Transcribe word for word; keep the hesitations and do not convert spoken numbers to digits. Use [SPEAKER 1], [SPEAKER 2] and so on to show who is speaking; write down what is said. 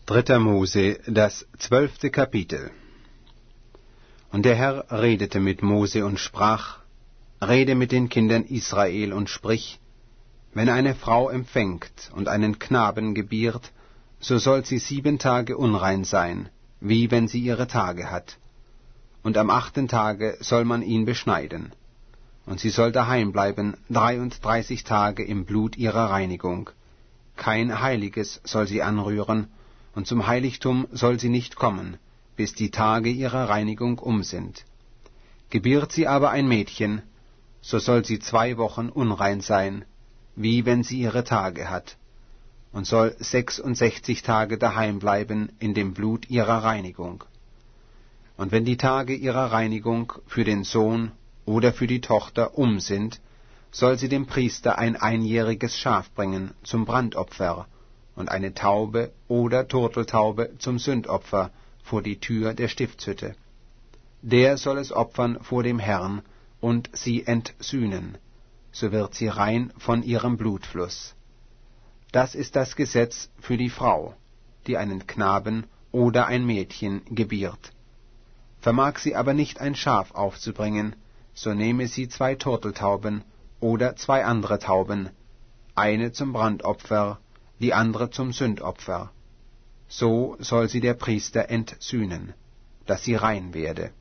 [SPEAKER 1] Dritter Mose, das zwölfte Kapitel. Und der Herr redete mit Mose und sprach: Rede mit den Kindern Israel und sprich: Wenn eine Frau empfängt und einen Knaben gebiert, so soll sie sieben Tage unrein sein, wie wenn sie ihre Tage hat. Und am achten Tage soll man ihn beschneiden. Und sie soll daheim bleiben dreiunddreißig Tage im Blut ihrer Reinigung. Kein Heiliges soll sie anrühren, und zum Heiligtum soll sie nicht kommen, bis die Tage ihrer Reinigung um sind. Gebiert sie aber ein Mädchen, so soll sie zwei Wochen unrein sein, wie wenn sie ihre Tage hat, und soll sechsundsechzig Tage daheim bleiben in dem Blut ihrer Reinigung. Und wenn die Tage ihrer Reinigung für den Sohn oder für die Tochter um sind, soll sie dem Priester ein einjähriges Schaf bringen zum Brandopfer und eine Taube oder Turteltaube zum Sündopfer vor die Tür der Stiftshütte. Der soll es opfern vor dem Herrn und sie entsühnen, so wird sie rein von ihrem Blutfluss. Das ist das Gesetz für die Frau, die einen Knaben oder ein Mädchen gebiert. Vermag sie aber nicht ein Schaf aufzubringen, so nehme sie zwei Turteltauben oder zwei andere Tauben, eine zum Brandopfer, die andere zum Sündopfer. So soll sie der Priester entsühnen, dass sie rein werde.